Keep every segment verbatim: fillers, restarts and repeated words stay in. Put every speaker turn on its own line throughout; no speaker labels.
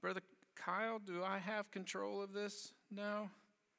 Brother Kyle, do I have control of this now?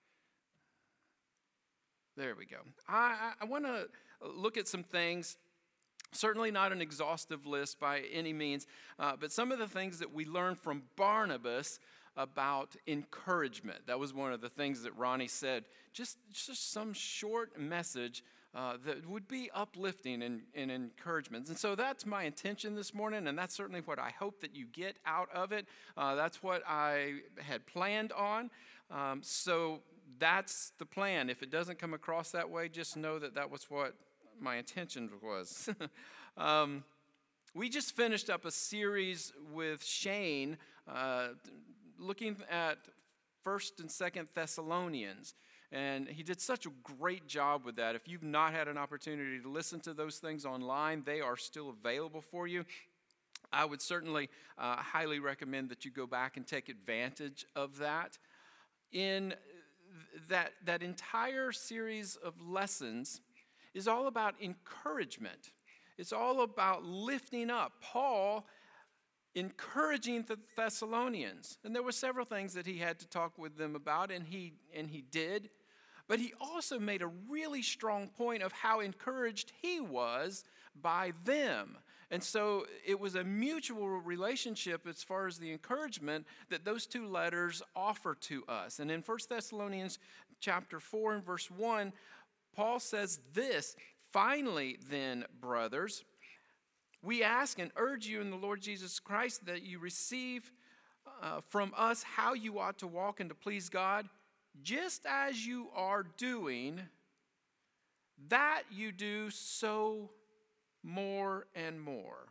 There we go. I, I, I want to look at some things. Certainly not an exhaustive list by any means, uh, but some of the things that we learned from Barnabas about encouragement. That was one of the things that Ronnie said. Just, just some short message uh, that would be uplifting and, and encouragement. And so that's my intention this morning, and that's certainly what I hope that you get out of it. Uh, that's what I had planned on. Um, so that's the plan. If it doesn't come across that way, just know that that was what my intention was. um, we just finished up a series with Shane uh, looking at First and Second Thessalonians, and he did such a great job with that. If you've not had an opportunity to listen to those things online, they are still available for you. I would certainly uh, highly recommend that you go back and take advantage of that. In that that entire series of lessons is all about encouragement. It's all about lifting up. Paul encouraging the Thessalonians. And there were several things that he had to talk with them about, and he and he did. But he also made a really strong point of how encouraged he was by them. And so it was a mutual relationship as far as the encouragement that those two letters offer to us. And in First Thessalonians chapter four and verse one, Paul says this, "Finally then, brothers, we ask and urge you in the Lord Jesus Christ that you receive uh, from us how you ought to walk and to please God, just as you are doing, that you do so more and more."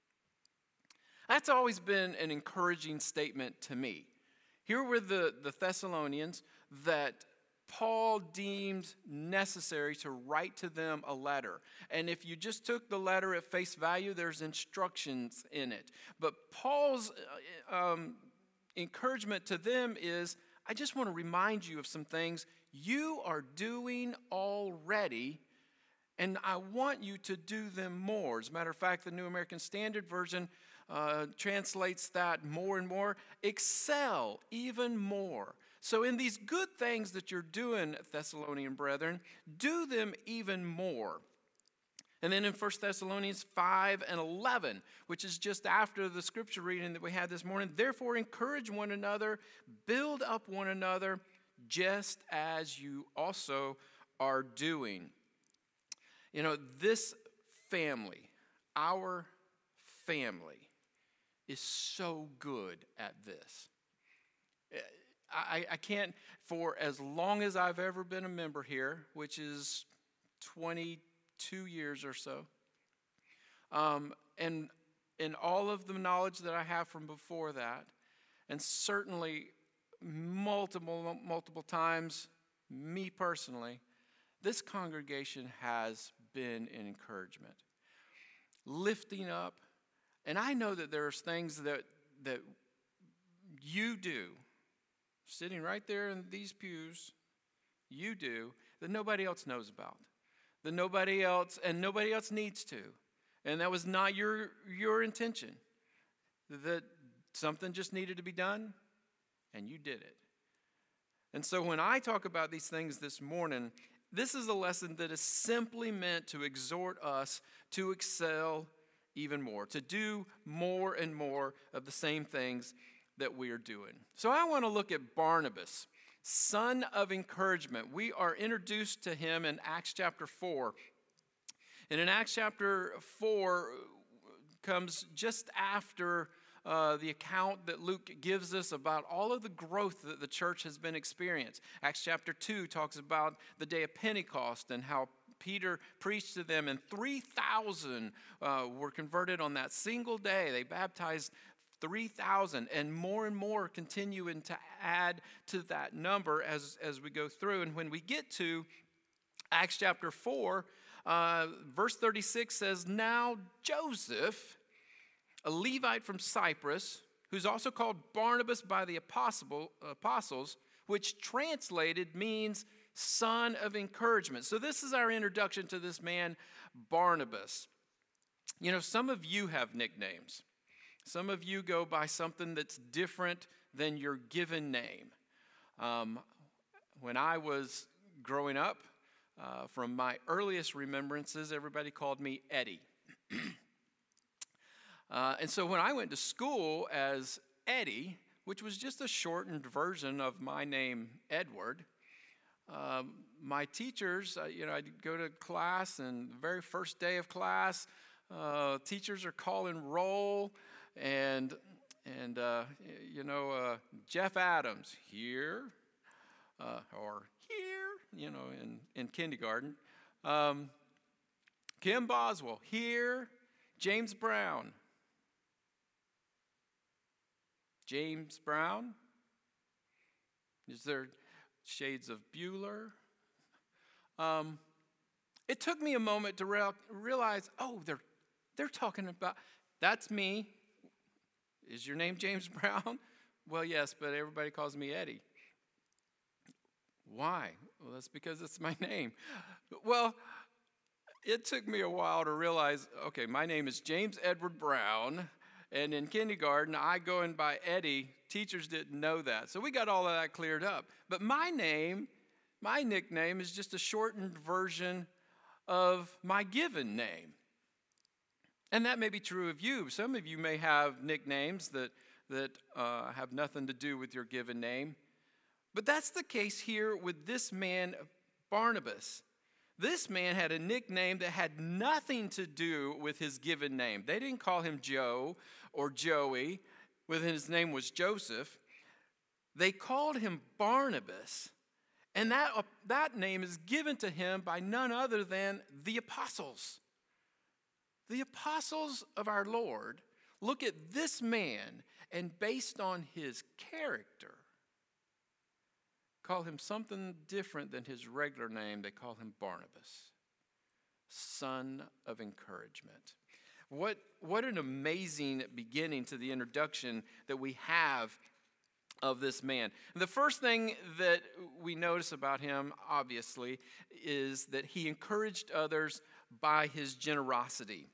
That's always been an encouraging statement to me. Here were the, the Thessalonians that Paul deemed necessary to write to them a letter. And if you just took the letter at face value, there's instructions in it. But Paul's um, encouragement to them is, I just want to remind you of some things you are doing already, and I want you to do them more. As a matter of fact, the New American Standard Version uh, translates that more and more. Excel even more. So in these good things that you're doing, Thessalonian brethren, do them even more. And then in First Thessalonians five and eleven, which is just after the scripture reading that we had this morning, therefore encourage one another, build up one another, just as you also are doing. You know, this family, our family, is so good at this. I, I can't, for as long as I've ever been a member here, which is twenty-two years or so, um, and in all of the knowledge that I have from before that, and certainly multiple, multiple times, me personally, this congregation has been an encouragement, lifting up. And I know that there's things that that you do, sitting right there in these pews, you do, that nobody else knows about, that nobody else, and nobody else needs to. And that was not your, your intention, that something just needed to be done, and you did it. And so when I talk about these things this morning, this is a lesson that is simply meant to exhort us to excel even more, to do more and more of the same things that we are doing. So I want to look at Barnabas, son of encouragement. We are introduced to him in Acts chapter four. And in Acts chapter four comes just after uh, the account that Luke gives us about all of the growth that the church has been experiencing. Acts chapter two talks about the day of Pentecost and how Peter preached to them, and three thousand uh, were converted on that single day. They baptized three thousand, and more and more continuing to add to that number as, as we go through. And when we get to Acts chapter four, uh, verse thirty-six says, "Now Joseph, a Levite from Cyprus, who's also called Barnabas by the apostle, apostles, which translated means son of encouragement." So this is our introduction to this man, Barnabas. You know, some of you have nicknames. Some of you go by something that's different than your given name. Um, when I was growing up, uh, from my earliest remembrances, everybody called me Eddie. uh, and so when I went to school as Eddie, which was just a shortened version of my name, Edward, um, my teachers, uh, you know, I'd go to class, and the very first day of class, uh, teachers are calling roll, and and uh, you know, uh, Jeff Adams here, uh, or here, you know, in in kindergarten, um, Kim Boswell here, James Brown, James Brown. Is there shades of Bueller? Um, it took me a moment to real, realize, oh, they're they're talking about, that's me. Is your name James Brown? Well, yes, but everybody calls me Eddie. Why? Well, that's because it's my name. Well, it took me a while to realize, okay, my name is James Edward Brown, and in kindergarten, I go in by Eddie. Teachers didn't know that. So we got all of that cleared up. But my name, my nickname, is just a shortened version of my given name. And that may be true of you. Some of you may have nicknames that, that uh, have nothing to do with your given name. But that's the case here with this man, Barnabas. This man had a nickname that had nothing to do with his given name. They didn't call him Joe or Joey when his name was Joseph. They called him Barnabas. And that, uh, that name is given to him by none other than the apostles. The apostles of our Lord look at this man and based on his character, call him something different than his regular name. They call him Barnabas, son of encouragement. What, what an amazing beginning to the introduction that we have of this man. The first thing that we notice about him, obviously, is that he encouraged others by his generosity.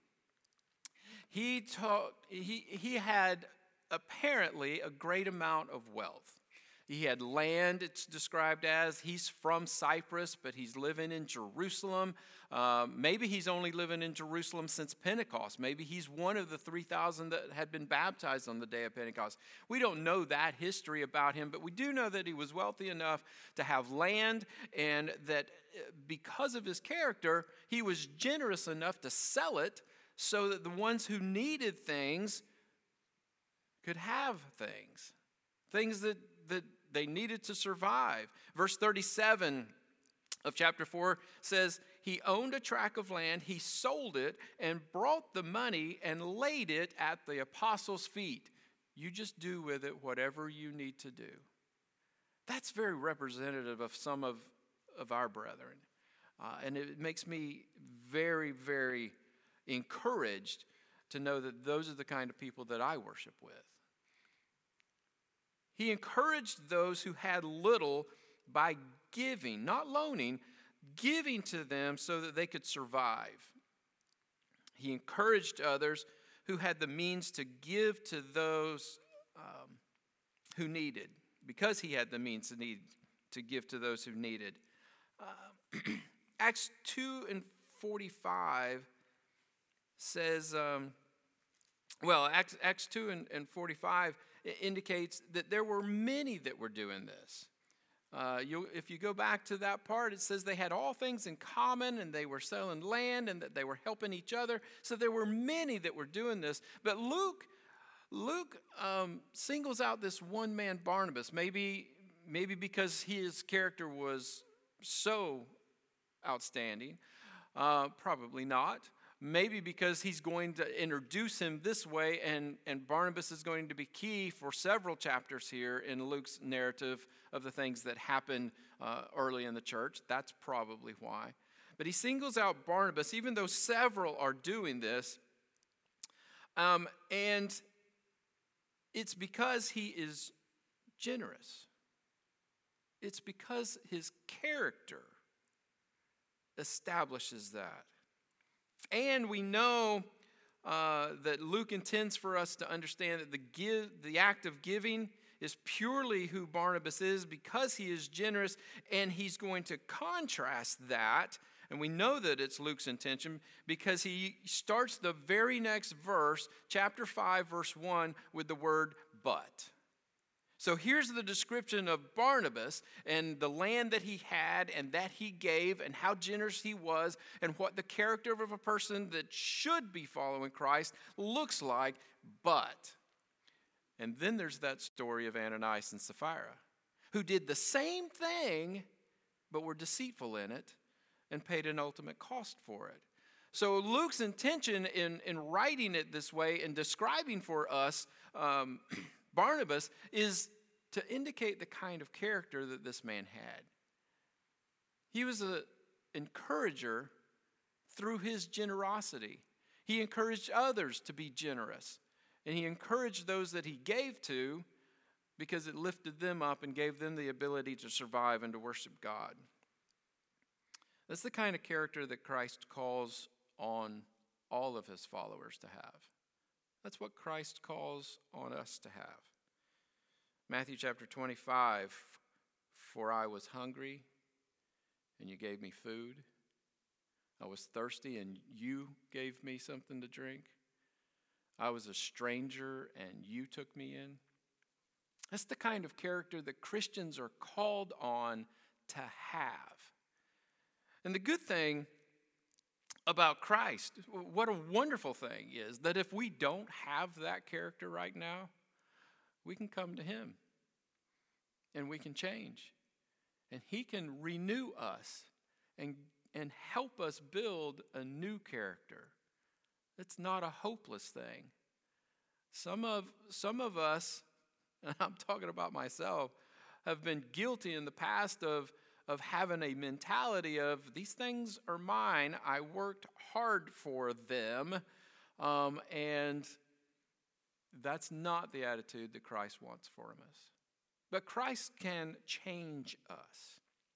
He taught, he, he had apparently a great amount of wealth. He had land, it's described as. He's from Cyprus, but he's living in Jerusalem. Uh, maybe he's only living in Jerusalem since Pentecost. Maybe he's one of the three thousand that had been baptized on the day of Pentecost. We don't know that history about him, but we do know that he was wealthy enough to have land, and that because of his character, he was generous enough to sell it so that the ones who needed things could have things, things that, that they needed to survive. Verse thirty-seven of chapter four says, he owned a tract of land, he sold it, and brought the money and laid it at the apostles' feet. You just do with it whatever you need to do. That's very representative of some of, of our brethren. Uh, and it makes me very, very encouraged to know that those are the kind of people that I worship with. He encouraged those who had little by giving, not loaning, giving to them so that they could survive. He encouraged others who had the means to give to those um, who needed, because he had the means to need to give to those who needed. Uh, Acts two and forty-five says, um, well, Acts, Acts two and, and forty-five indicates that there were many that were doing this. Uh, you, if you go back to that part, it says they had all things in common, and they were selling land, and that they were helping each other. So there were many that were doing this. But Luke, Luke um, singles out this one man, Barnabas. Maybe, maybe because his character was so outstanding. Uh, probably not. Maybe because he's going to introduce him this way, and, and Barnabas is going to be key for several chapters here in Luke's narrative of the things that happened uh, early in the church. That's probably why. But he singles out Barnabas, even though several are doing this. Um, and it's because he is generous. It's because his character establishes that. And we know uh, that Luke intends for us to understand that the give, the act of giving is purely who Barnabas is because he is generous, and he's going to contrast that, and we know that it's Luke's intention because he starts the very next verse, chapter five, verse one, with the word but. So here's the description of Barnabas and the land that he had and that he gave and how generous he was and what the character of a person that should be following Christ looks like, but. And then there's that story of Ananias and Sapphira, who did the same thing, but were deceitful in it and paid an ultimate cost for it. So Luke's intention in, in writing it this way and describing for us um, Barnabas is to indicate the kind of character that this man had. He was an encourager through his generosity. He encouraged others to be generous. And he encouraged those that he gave to because it lifted them up and gave them the ability to survive and to worship God. That's the kind of character that Christ calls on all of his followers to have. That's what Christ calls on us to have. Matthew chapter twenty-five, for I was hungry and you gave me food. I was thirsty and you gave me something to drink. I was a stranger and you took me in. That's the kind of character that Christians are called on to have. And the good thing about Christ, what a wonderful thing is that if we don't have that character right now, we can come to him and we can change. And he can renew us and, and help us build a new character. It's not a hopeless thing. Some of, some of us, and I'm talking about myself, have been guilty in the past of, of having a mentality of these things are mine. I worked hard for them. Um, and that's not the attitude that Christ wants for us. But Christ can change us.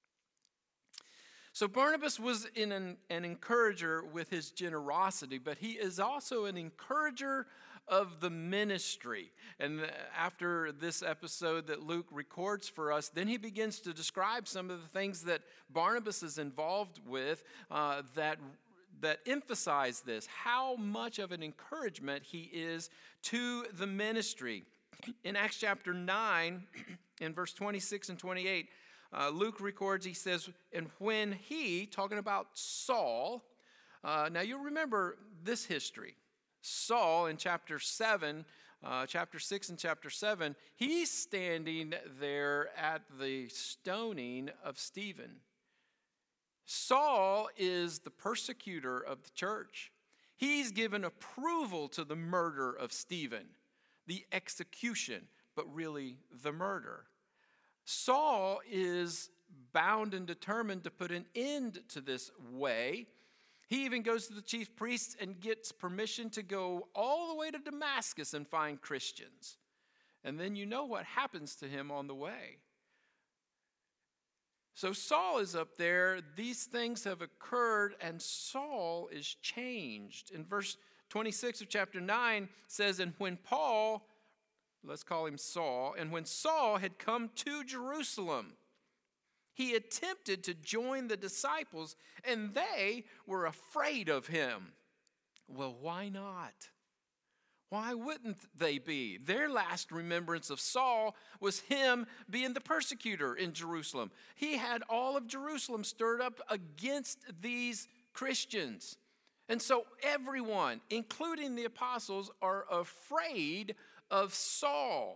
So Barnabas was in an, an encourager with his generosity, but he is also an encourager of the ministry. And after this episode that Luke records for us, then he begins to describe some of the things that Barnabas is involved with uh, that that emphasize this, how much of an encouragement he is to the ministry. In Acts chapter nine, in verse twenty-six and twenty-eight, uh, Luke records, he says, and when he, talking about Saul, uh, now you'll remember this history. Saul in chapter seven, uh, chapter six and chapter seven, he's standing there at the stoning of Stephen. Saul is the persecutor of the church. He's given approval to the murder of Stephen, the execution, but really the murder. Saul is bound and determined to put an end to this way. He even goes to the chief priests and gets permission to go all the way to Damascus and find Christians. And then you know what happens to him on the way. So Saul is up there, these things have occurred, and Saul is changed. In verse twenty-six of chapter nine says, and when Paul, let's call him Saul, and when Saul had come to Jerusalem, he attempted to join the disciples, and they were afraid of him. Well, why not? Why wouldn't they be? Their last remembrance of Saul was him being the persecutor in Jerusalem. He had all of Jerusalem stirred up against these Christians. And so everyone, including the apostles, are afraid of Saul.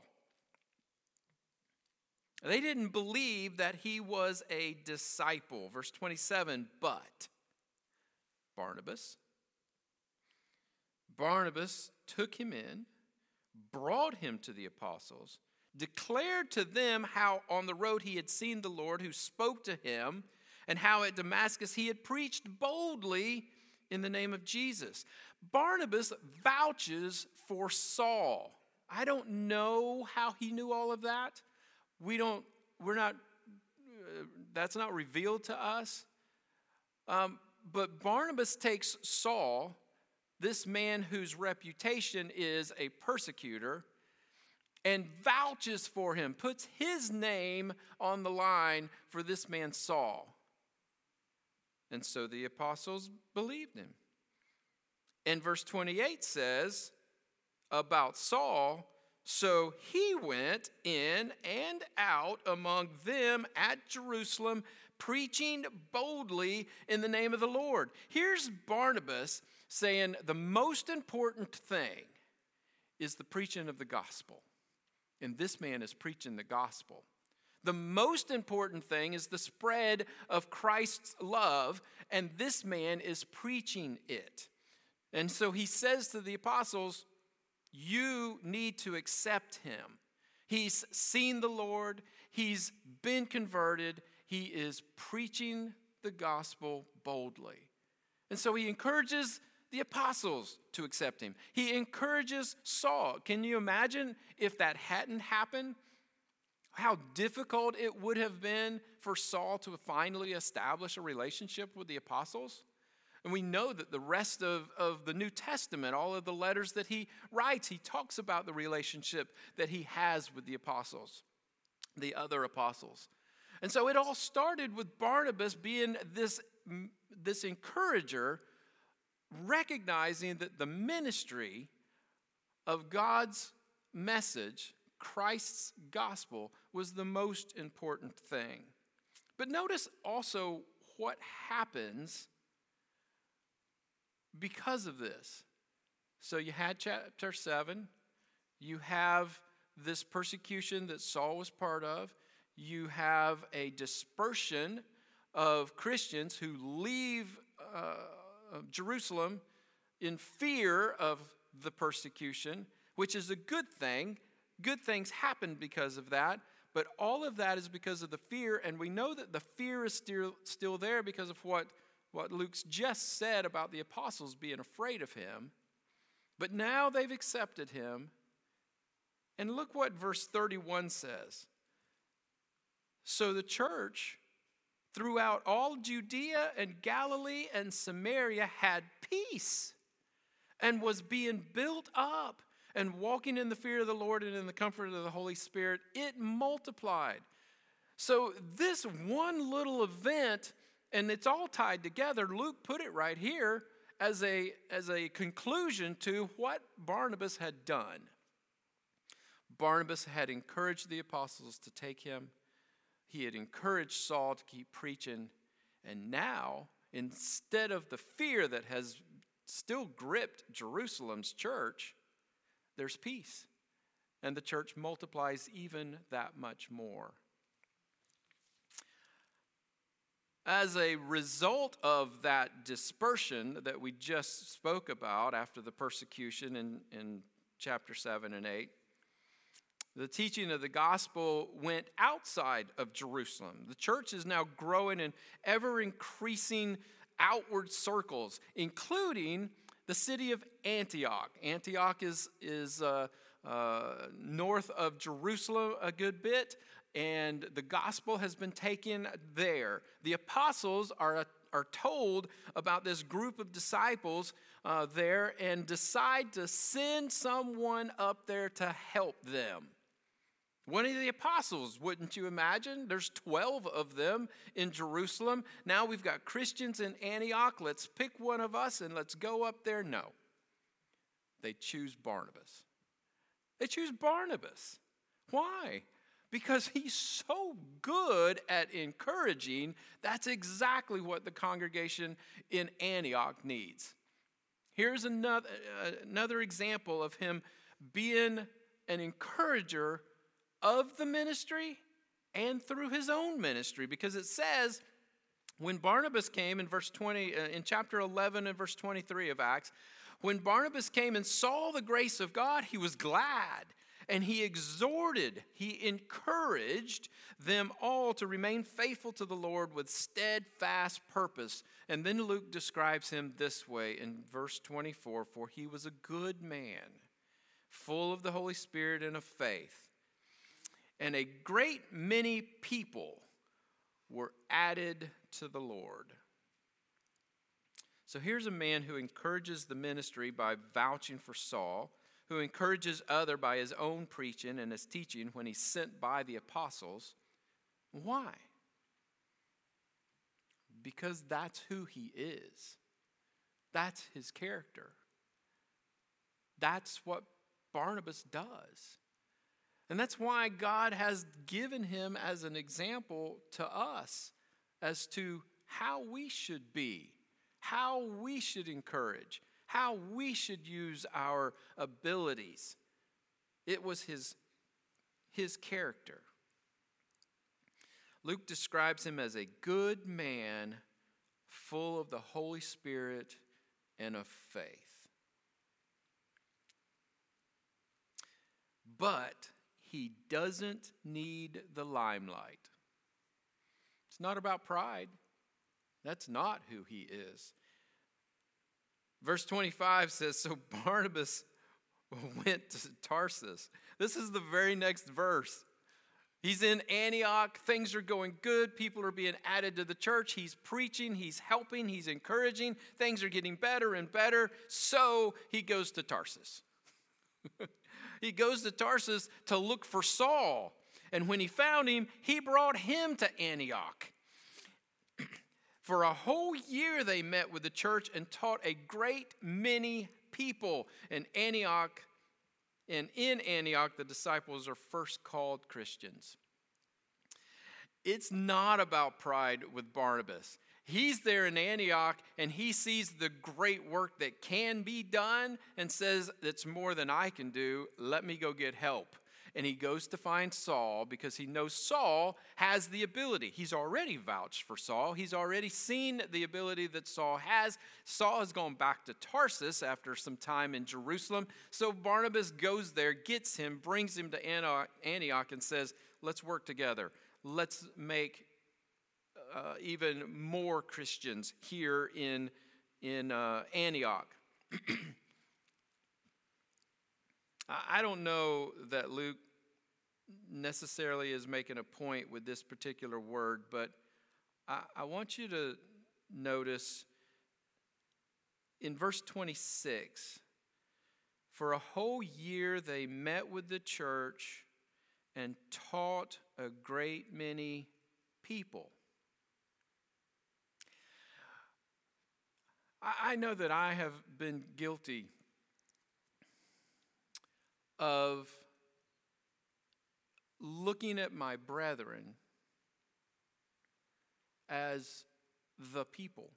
They didn't believe that he was a disciple. Verse twenty-seven, but Barnabas, Barnabas took him in, brought him to the apostles, declared to them how on the road he had seen the Lord who spoke to him, and how at Damascus he had preached boldly in the name of Jesus. Barnabas vouches for Saul. I don't know how he knew all of that. We don't, we're not, uh, that's not revealed to us. Um, but Barnabas takes Saul, this man whose reputation is a persecutor, and vouches for him, puts his name on the line for this man Saul. And so the apostles believed him. And verse twenty-eight says about Saul, so he went in and out among them at Jerusalem, preaching boldly in the name of the Lord. Here's Barnabas saying the most important thing is the preaching of the gospel. And this man is preaching the gospel. The most important thing is the spread of Christ's love, and this man is preaching it. And so he says to the apostles, you need to accept him. He's seen the Lord. He's been converted. He is preaching the gospel boldly. And so he encourages the apostles to accept him. He encourages Saul. Can you imagine if that hadn't happened? How difficult it would have been for Saul to finally establish a relationship with the apostles? And we know that the rest of, of the New Testament, all of the letters that he writes, he talks about the relationship that he has with the apostles, the other apostles. And so it all started with Barnabas being this, this encourager, recognizing that the ministry of God's message, Christ's gospel, was the most important thing. But notice also what happens because of this. So you had chapter seven. You have this persecution that Saul was part of. You have a dispersion of Christians who leave uh, Jerusalem in fear of the persecution, which is a good thing. Good things happen because of that. But all of that is because of the fear. And we know that the fear is still, still there because of what What Luke's just said about the apostles being afraid of him. But now they've accepted him. And look what verse thirty-one says. So the church throughout all Judea and Galilee and Samaria had peace and was being built up and walking in the fear of the Lord and in the comfort of the Holy Spirit. It multiplied. So this one little event, and it's all tied together. Luke put it right here as a, as a conclusion to what Barnabas had done. Barnabas had encouraged the apostles to take him. He had encouraged Saul to keep preaching. And now, instead of the fear that has still gripped Jerusalem's church, there's peace. And the church multiplies even that much more. As a result of that dispersion that we just spoke about after the persecution in, in chapter seven and eight, the teaching of the gospel went outside of Jerusalem. The church is now growing in ever-increasing outward circles, including the city of Antioch. Antioch is, is uh, uh, north of Jerusalem a good bit, and the gospel has been taken there. The apostles are, are told about this group of disciples uh, there and decide to send someone up there to help them. One of the apostles, wouldn't you imagine? There's twelve of them in Jerusalem. Now we've got Christians in Antioch. Let's pick one of us and let's go up there. No. They choose Barnabas. They choose Barnabas. Why? Because he's so good at encouraging. That's exactly what the congregation in Antioch needs. Here's another, uh, another example of him being an encourager of the ministry and through his own ministry, because it says when Barnabas came in verse twenty, uh, in chapter eleven and verse twenty-three of Acts, when Barnabas came and saw the grace of God, he was glad, and he exhorted, he encouraged them all to remain faithful to the Lord with steadfast purpose. And then Luke describes him this way in verse twenty-four, for he was a good man, full of the Holy Spirit and of faith. And a great many people were added to the Lord. So here's a man who encourages the ministry by vouching for Saul, who encourages other by his own preaching and his teaching when he's sent by the apostles. Why? Because that's who he is. That's his character. That's what Barnabas does. And that's why God has given him as an example to us as to how we should be, how we should encourage, how we should use our abilities. It was his, his character. Luke describes him as a good man, full of the Holy Spirit and of faith. But he doesn't need the limelight. It's not about pride. That's not who he is. Verse twenty-five says, so Barnabas went to Tarsus. This is the very next verse. He's in Antioch. Things are going good. People are being added to the church. He's preaching. He's helping. He's encouraging. Things are getting better and better. So he goes to Tarsus. He goes to Tarsus to look for Saul. And when he found him, he brought him to Antioch. For a whole year they met with the church and taught a great many people. In Antioch, and in Antioch, the disciples are first called Christians. It's not about pride with Barnabas. He's there in Antioch, and he sees the great work that can be done and says, it's more than I can do. Let me go get help. And he goes to find Saul because he knows Saul has the ability. He's already vouched for Saul. He's already seen the ability that Saul has. Saul has gone back to Tarsus after some time in Jerusalem. So Barnabas goes there, gets him, brings him to Antioch, and says, let's work together. Let's make uh, even more Christians here in, in uh, Antioch. I don't know that Luke necessarily is making a point with this particular word, but I, I want you to notice in verse twenty-six, for a whole year they met with the church and taught a great many people. I, I know that I have been guilty of looking at my brethren as the people.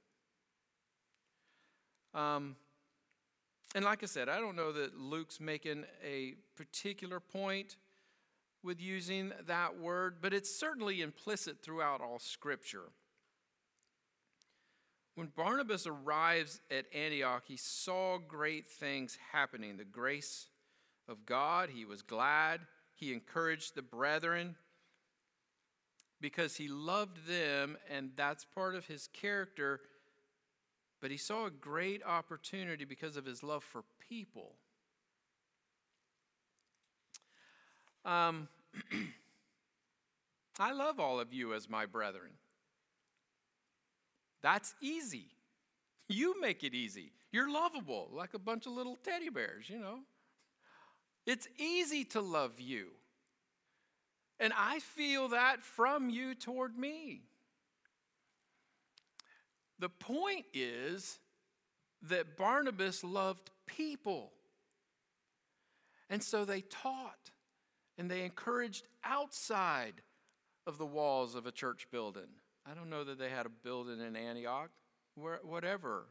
Um, and like I said, I don't know that Luke's making a particular point with using that word, but it's certainly implicit throughout all Scripture. When Barnabas arrives at Antioch, he saw great things happening. The grace of God, he was glad. He encouraged the brethren because he loved them, and that's part of his character. But he saw a great opportunity because of his love for people. Um, I love all of you as my brethren. That's easy. You make it easy. You're lovable, like a bunch of little teddy bears, you know. It's easy to love you. And I feel that from you toward me. The point is that Barnabas loved people. And so they taught and they encouraged outside of the walls of a church building. I don't know that they had a building in Antioch, where, whatever.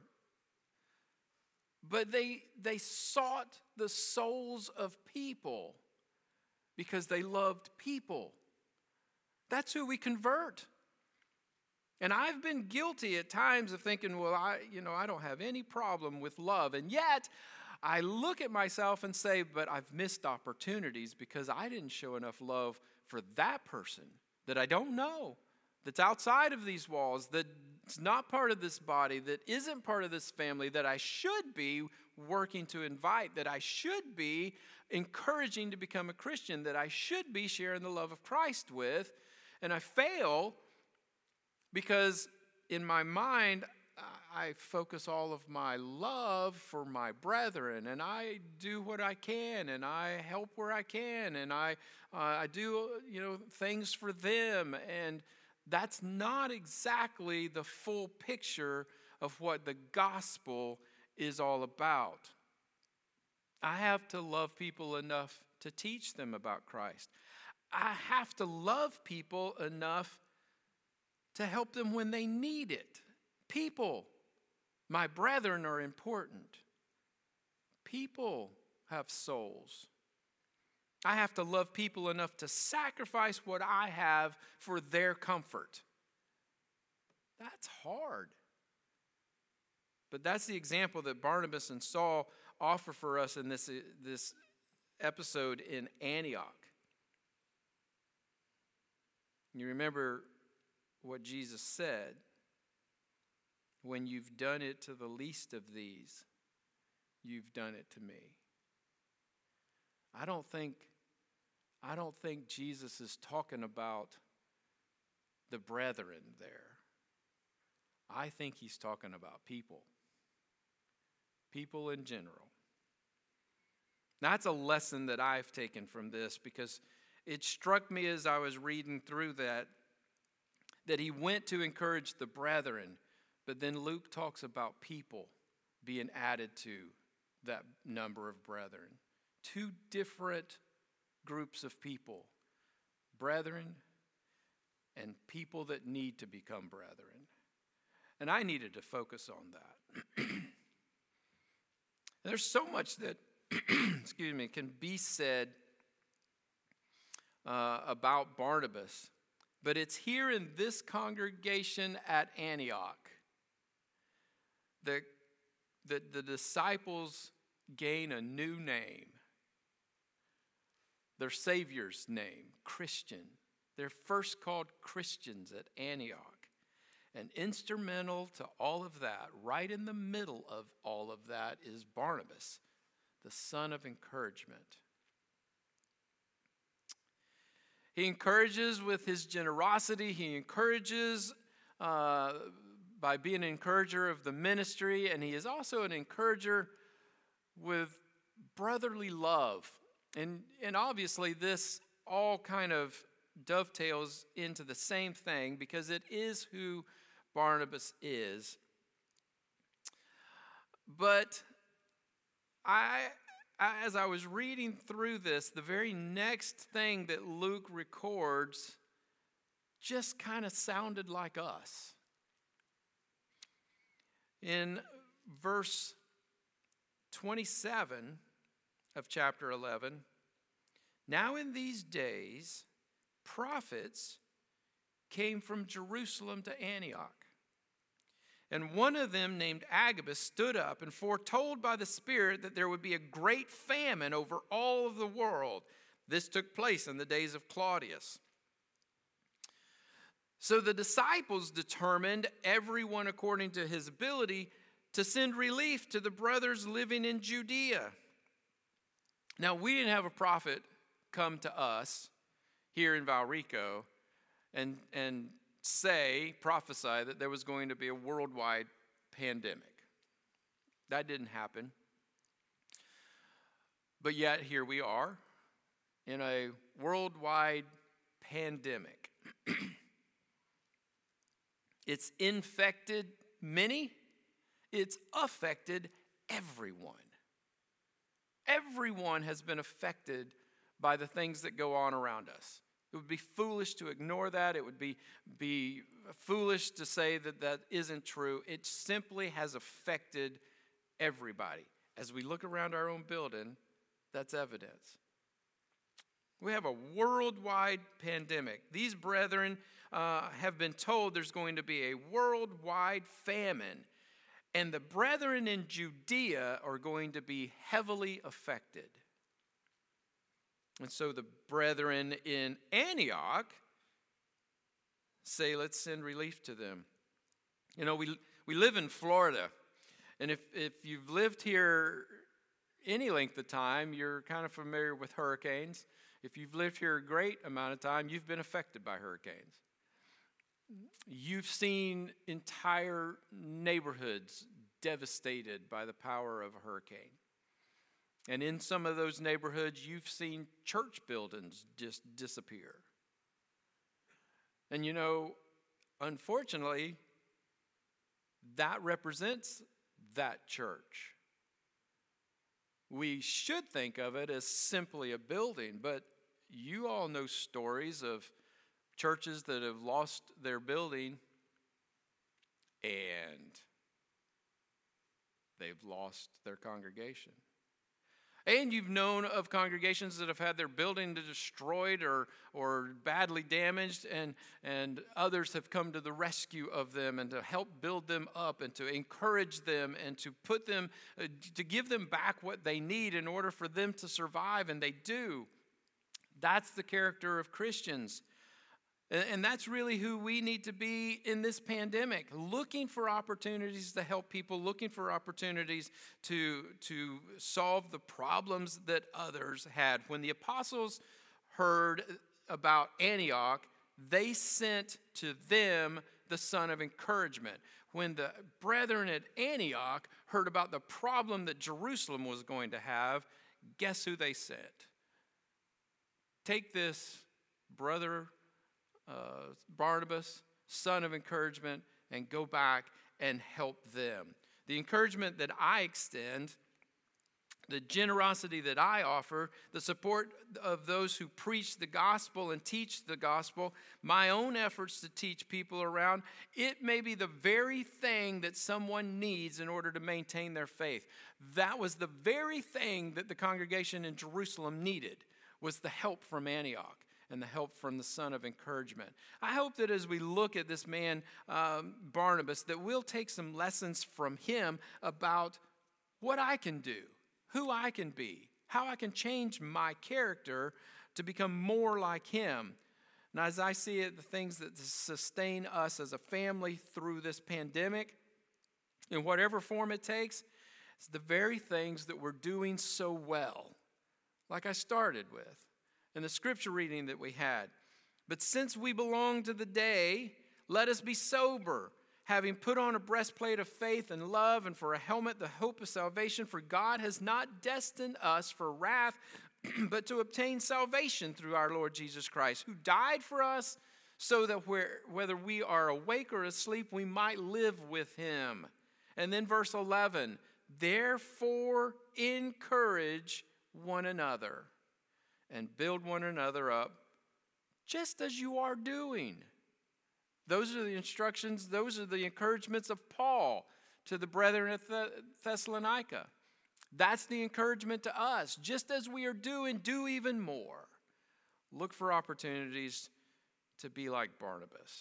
But they, they sought the souls of people because they loved people. That's who we convert. And I've been guilty at times of thinking, well, I, you know, I don't have any problem with love. And yet, I look at myself and say, but I've missed opportunities because I didn't show enough love for that person that I don't know, that's outside of these walls, that's not part of this body, that isn't part of this family, that I should be working to invite, that I should be encouraging to become a Christian, that I should be sharing the love of Christ with. And I fail because in my mind, I focus all of my love for my brethren, and I do what I can, and I help where I can, and I, uh, I do, you know, things for them. And that's not exactly the full picture of what the gospel is all about. I have to love people enough to teach them about Christ. I have to love people enough to help them when they need it. People, my brethren, are important. People have souls. I have to love people enough to sacrifice what I have for their comfort. That's hard. But that's the example that Barnabas and Saul offer for us in this, this episode in Antioch. You remember what Jesus said, when you've done it to the least of these, you've done it to me. I don't think, I don't think Jesus is talking about the brethren there. I think he's talking about people. People in general. That's a lesson that I've taken from this, because it struck me as I was reading through that, that he went to encourage the brethren, but then Luke talks about people being added to that number of brethren. Two different groups of people, brethren and people that need to become brethren. And I needed to focus on that. There's so much that, excuse me, can be said uh, about Barnabas, but it's here in this congregation at Antioch that, that the disciples gain a new name. Their Savior's name, Christian. They're first called Christians at Antioch. And instrumental to all of that, right in the middle of all of that, is Barnabas, the son of encouragement. He encourages with his generosity. He encourages uh, by being an encourager of the ministry. And he is also an encourager with brotherly love. And, and obviously this all kind of dovetails into the same thing, because it is who Barnabas is. But I, I, as I was reading through this, the very next thing that Luke records just kind of sounded like us. In verse twenty-seven of chapter eleven, now in these days, prophets came from Jerusalem to Antioch. And one of them, named Agabus, stood up and foretold by the Spirit that there would be a great famine over all of the world. This took place in the days of Claudius. So the disciples determined, everyone according to his ability, to send relief to the brothers living in Judea. Now, we didn't have a prophet come to us here in Valrico and, and say, prophesy that there was going to be a worldwide pandemic. That didn't happen. But yet here we are in a worldwide pandemic. It's infected many. It's affected everyone. Everyone has been affected by the things that go on around us. It would be foolish to ignore that. It would be, be foolish to say that that isn't true. It simply has affected everybody. As we look around our own building, that's evidence. We have a worldwide pandemic. These brethren uh, have been told there's going to be a worldwide famine. And the brethren in Judea are going to be heavily affected. And so the brethren in Antioch say, let's send relief to them. You know, we we live in Florida. And if, if you've lived here any length of time, you're kind of familiar with hurricanes. If you've lived here a great amount of time, you've been affected by hurricanes. You've seen entire neighborhoods devastated by the power of a hurricane. And in some of those neighborhoods, you've seen church buildings just disappear. And you know, unfortunately, that represents that church. We should think of it as simply a building, but you all know stories of churches that have lost their building and they've lost their congregation. And you've known of congregations that have had their building destroyed or, or badly damaged, and, and others have come to the rescue of them and to help build them up and to encourage them and to put them, uh, to give them back what they need in order for them to survive, and they do. That's the character of Christians. And that's really who we need to be in this pandemic, looking for opportunities to help people, looking for opportunities to, to solve the problems that others had. When the apostles heard about Antioch, they sent to them the son of encouragement. When the brethren at Antioch heard about the problem that Jerusalem was going to have, guess who they sent? Take this brother Uh, Barnabas, son of encouragement, and go back and help them. The encouragement that I extend, the generosity that I offer, the support of those who preach the gospel and teach the gospel, my own efforts to teach people around, it may be the very thing that someone needs in order to maintain their faith. That was the very thing that the congregation in Jerusalem needed, was the help from Antioch and the help from the son of encouragement. I hope that as we look at this man, um, Barnabas, that we'll take some lessons from him about what I can do, who I can be, how I can change my character to become more like him. And as I see it, the things that sustain us as a family through this pandemic, in whatever form it takes, it's the very things that we're doing so well, like I started with. In the scripture reading that we had. But since we belong to the day, let us be sober, having put on a breastplate of faith and love, and for a helmet the hope of salvation. For God has not destined us for wrath, but to obtain salvation through our Lord Jesus Christ, who died for us, so that we're, whether we are awake or asleep, we might live with him. And then verse eleven, therefore encourage one another and build one another up, just as you are doing. Those are the instructions, those are the encouragements of Paul to the brethren at Thessalonica. That's the encouragement to us. Just as we are doing, do even more. Look for opportunities to be like Barnabas.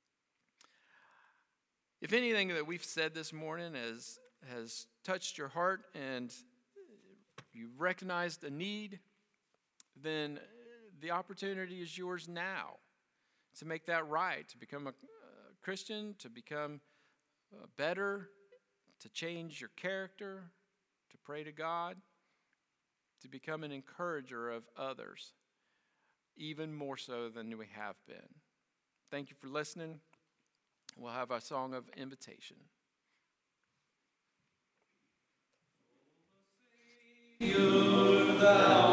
If anything that we've said this morning has, has touched your heart and you've recognized a need, then the opportunity is yours now to make that right, to become a, a Christian, to become uh, better, to change your character, to pray to God, to become an encourager of others, even more so than we have been. Thank you for listening. We'll have a song of invitation. Savior, thou